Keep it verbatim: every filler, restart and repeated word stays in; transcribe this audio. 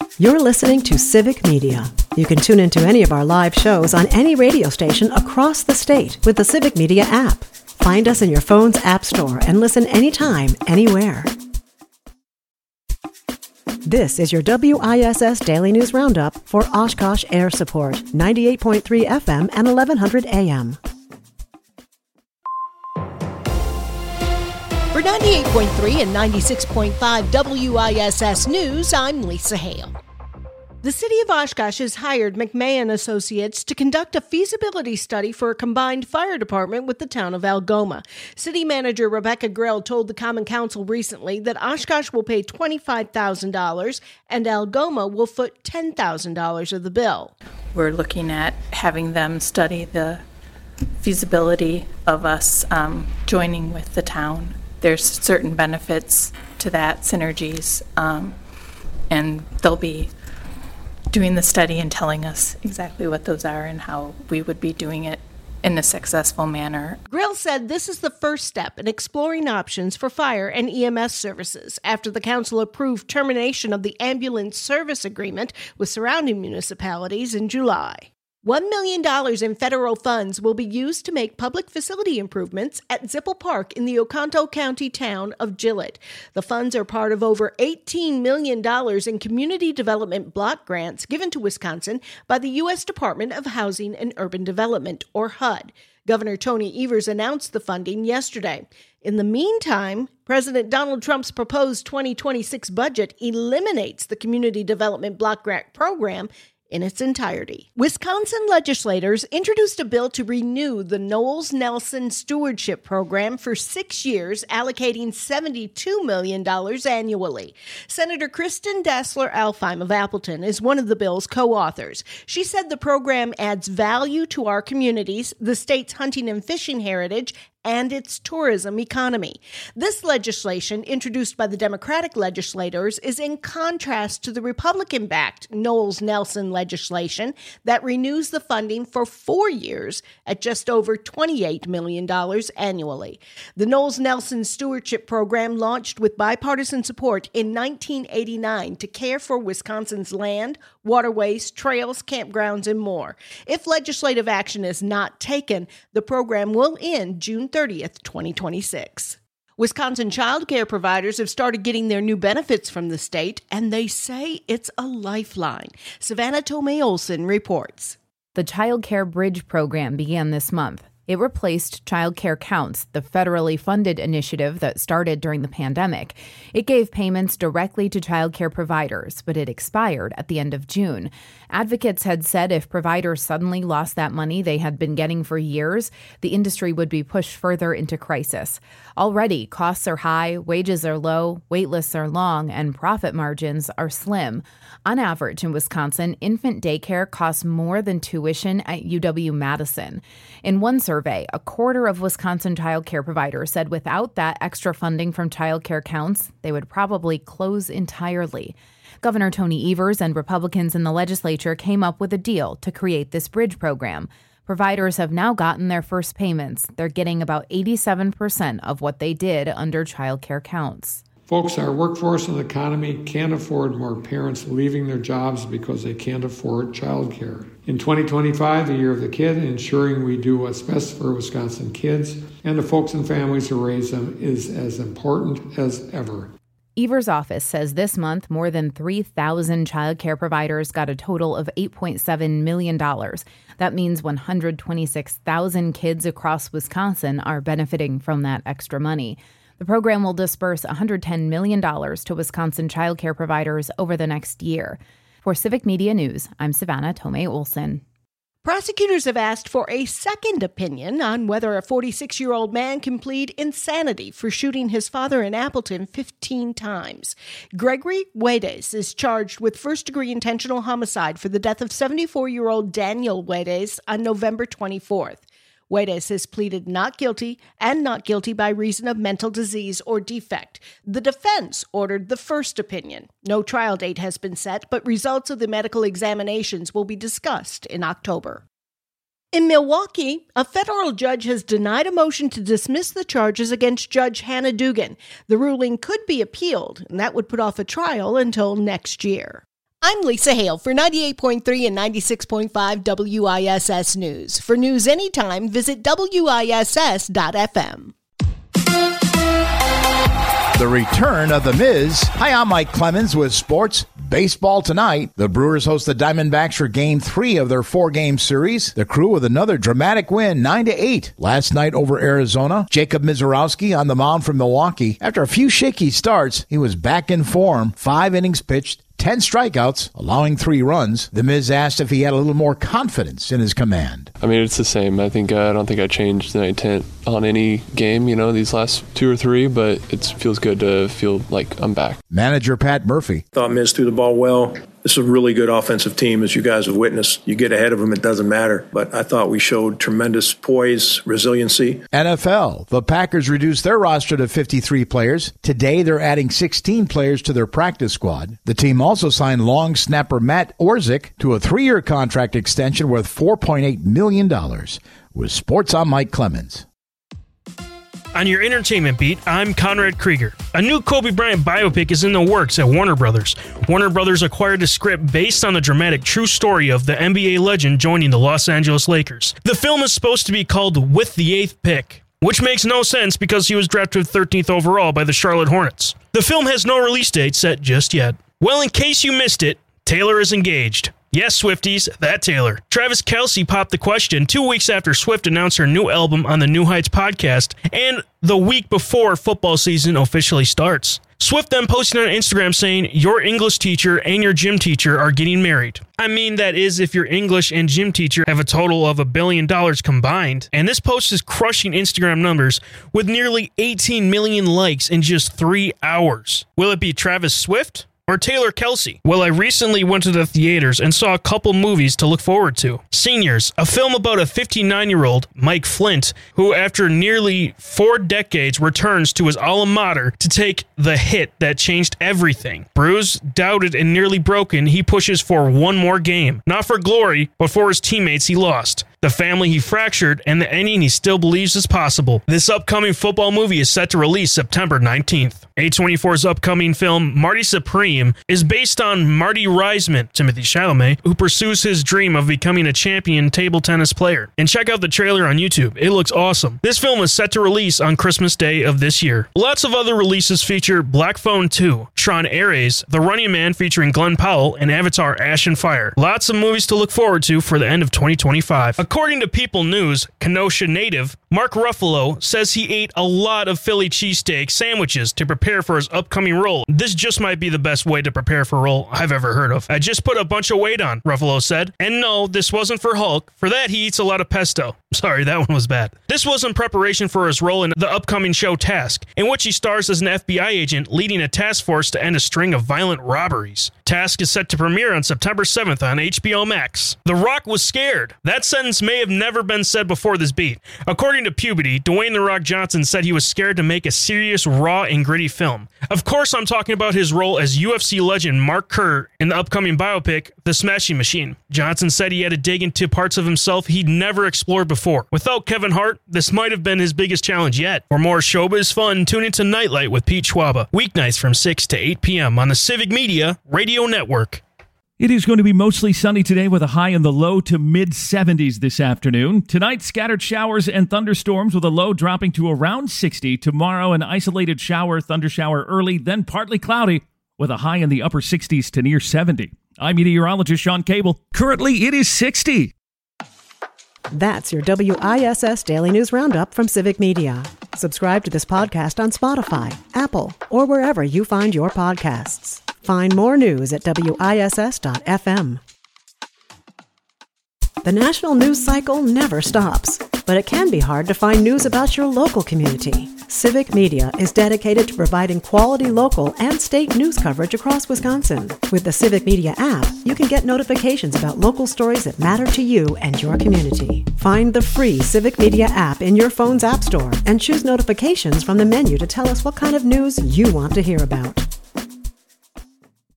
You're listening to Civic Media. You can tune into any of our live shows on any radio station across the state with the Civic Media app. Find us in your phone's app store and listen anytime, anywhere. This is your W I S S Daily News Roundup for Oshkosh Air Support, ninety-eight point three F M and eleven hundred A M. For ninety-eight point three and ninety-six point five W I S S News, I'm Lisa Hale. The City of Oshkosh has hired McMahon Associates to conduct a feasibility study for a combined fire department with the town of Algoma. City Manager Rebecca Grill told the Common Council recently that Oshkosh will pay twenty-five thousand dollars and Algoma will foot ten thousand dollars of the bill. We're looking at having them study the feasibility of us um, joining with the town. There's certain benefits to that, synergies, um, and they'll be doing the study and telling us exactly what those are and how we would be doing it in a successful manner. Grill said this is the first step in exploring options for fire and E M S services after the council approved termination of the ambulance service agreement with surrounding municipalities in July. One million dollars in federal funds will be used to make public facility improvements at Zippel Park in the Oconto County town of Gillett. The funds are part of over eighteen million dollars in community development block grants given to Wisconsin by the U S Department of Housing and Urban Development, or H U D. Governor Tony Evers announced the funding yesterday. In the meantime, President Donald Trump's proposed twenty twenty-six budget eliminates the Community Development Block Grant Program in its entirety. Wisconsin legislators introduced a bill to renew the Knowles-Nelson Stewardship Program for six years, allocating seventy-two million dollars annually. Senator Kristen Dassler-Alfheim of Appleton is one of the bill's co-authors. She said the program adds value to our communities, the state's hunting and fishing heritage, and its tourism economy. This legislation, introduced by the Democratic legislators, is in contrast to the Republican-backed Knowles-Nelson legislation that renews the funding for four years at just over twenty-eight million dollars annually. The Knowles-Nelson Stewardship Program launched with bipartisan support in nineteen eighty-nine to care for Wisconsin's land, waterways, trails, campgrounds, and more. If legislative action is not taken, the program will end June thirtieth, twenty twenty-six. Wisconsin child care providers have started getting their new benefits from the state, and they say it's a lifeline. Savannah Tomei Olson reports. The Child Care Bridge program began this month. It replaced Child Care Counts, the federally funded initiative that started during the pandemic. It gave payments directly to child care providers, but it expired at the end of June. Advocates had said if providers suddenly lost that money they had been getting for years, the industry would be pushed further into crisis. Already, costs are high, wages are low, wait lists are long, and profit margins are slim. On average in Wisconsin, infant daycare costs more than tuition at U W-Madison. In one survey, a quarter of Wisconsin child care providers said without that extra funding from Child Care Counts, they would probably close entirely. Governor Tony Evers and Republicans in the legislature came up with a deal to create this bridge program. Providers have now gotten their first payments. They're getting about eighty-seven percent of what they did under Child Care Counts. Folks, our workforce and economy can't afford more parents leaving their jobs because they can't afford child care. In twenty twenty-five, the year of the kid, ensuring we do what's best for Wisconsin kids and the folks and families who raise them is as important as ever. Evers' office says this month more than three thousand child care providers got a total of eight point seven million dollars. That means one hundred twenty-six thousand kids across Wisconsin are benefiting from that extra money. The program will disperse one hundred ten million dollars to Wisconsin child care providers over the next year. For Civic Media News, I'm Savannah Tomei Olson. Prosecutors have asked for a second opinion on whether a forty-six-year-old man can plead insanity for shooting his father in Appleton fifteen times. Gregory Huedes is charged with first-degree intentional homicide for the death of seventy-four-year-old Daniel Huedes on November twenty-fourth. Huedes has pleaded not guilty and not guilty by reason of mental disease or defect. The defense ordered the first opinion. No trial date has been set, but results of the medical examinations will be discussed in October. In Milwaukee, a federal judge has denied a motion to dismiss the charges against Judge Hannah Dugan. The ruling could be appealed, and that would put off a trial until next year. I'm Lisa Hale for ninety-eight point three and ninety-six point five W I S S News. For news anytime, visit W I S S dot F M. The return of The Miz. Hi, I'm Mike Clemens with sports. Baseball tonight. The Brewers host the Diamondbacks for game three of their four-game series. The Crew with another dramatic win, nine to eight. Last night over Arizona, Jacob Mizorowski on the mound from Milwaukee. After a few shaky starts, he was back in form. Five innings pitched, ten strikeouts, allowing three runs. The Miz asked if he had a little more confidence in his command. I mean, it's the same. I think uh, I don't think I changed my intent on any game, you know, these last two or three, but it feels good to feel like I'm back. Manager Pat Murphy. Thought Miz threw the ball well. This is a really good offensive team, as you guys have witnessed. You get ahead of them, it doesn't matter. But I thought we showed tremendous poise, resiliency. N F L. The Packers reduced their roster to fifty-three players. Today, they're adding sixteen players to their practice squad. The team also signed long snapper Matt Orzik to a three-year contract extension worth four point eight million dollars. With Sports, I'm Mike Clemens. On your entertainment beat, I'm Conrad Krieger. A new Kobe Bryant biopic is in the works at Warner Brothers. Warner Brothers acquired a script based on the dramatic true story of the N B A legend joining the Los Angeles Lakers. The film is supposed to be called With the Eighth Pick, which makes no sense because he was drafted thirteenth overall by the Charlotte Hornets. The film has no release date set just yet. Well, in case you missed it, Taylor is engaged. Yes, Swifties, that Taylor. Travis Kelce popped the question two weeks after Swift announced her new album on the New Heights podcast and the week before football season officially starts. Swift then posted on Instagram saying, "Your English teacher and your gym teacher are getting married." I mean, that is if your English and gym teacher have a total of a billion dollars combined. And this post is crushing Instagram numbers with nearly eighteen million likes in just three hours. Will it be Travis Swift or Taylor Kelce? Well, I recently went to the theaters and saw a couple movies to look forward to. Seniors, a film about a fifty-nine-year-old, Mike Flint, who after nearly four decades returns to his alma mater to take the hit that changed everything. Bruised, doubted, and nearly broken, he pushes for one more game. Not for glory, but for his teammates he lost, the family he fractured, and the ending he still believes is possible. This upcoming football movie is set to release September nineteenth. A twenty-four's upcoming film, Marty Supreme, is based on Marty Reisman, Timothy Chalamet, who pursues his dream of becoming a champion table tennis player. And check out the trailer on YouTube. It looks awesome. This film is set to release on Christmas Day of this year. Lots of other releases feature Black Phone two, Tron Ares, The Running Man featuring Glenn Powell, and Avatar Ash and Fire. Lots of movies to look forward to for the end of twenty twenty-five. According to People News, Kenosha native Mark Ruffalo says he ate a lot of Philly cheesesteak sandwiches to prepare for his upcoming role. This just might be the best way to prepare for a role I've ever heard of. I just put a bunch of weight on, Ruffalo said. And no, this wasn't for Hulk. For that, he eats a lot of pesto. Sorry, that one was bad. This was in preparation for his role in the upcoming show Task, in which he stars as an F B I agent leading a task force to end a string of violent robberies. Task is set to premiere on September seventh on H B O Max. The Rock was scared. That sentence may have never been said before this beat. According to Puberty, Dwayne The Rock Johnson said he was scared to make a serious, raw, and gritty film. Of course, I'm talking about his role as U F C legend Mark Kerr in the upcoming biopic, The Smashing Machine. Johnson said he had to dig into parts of himself he'd never explored before. Without Kevin Hart, this might have been his biggest challenge yet. For more showbiz fun, tune into Nightlight with Pete Schwaba, weeknights from six to eight p.m. on the Civic Media Radio Network. It is going to be mostly sunny today with a high in the low to mid seventies this afternoon. Tonight, scattered showers and thunderstorms with a low dropping to around sixty. Tomorrow, an isolated shower, thundershower early, then partly cloudy with a high in the upper sixties to near seventy. I'm meteorologist Sean Cable. Currently, it is sixty. That's your W I S S Daily News Roundup from Civic Media. Subscribe to this podcast on Spotify, Apple, or wherever you find your podcasts. Find more news at W I S S dot F M. The national news cycle never stops, but it can be hard to find news about your local community. Civic Media is dedicated to providing quality local and state news coverage across Wisconsin. With the Civic Media app, you can get notifications about local stories that matter to you and your community. Find the free Civic Media app in your phone's app store and choose notifications from the menu to tell us what kind of news you want to hear about.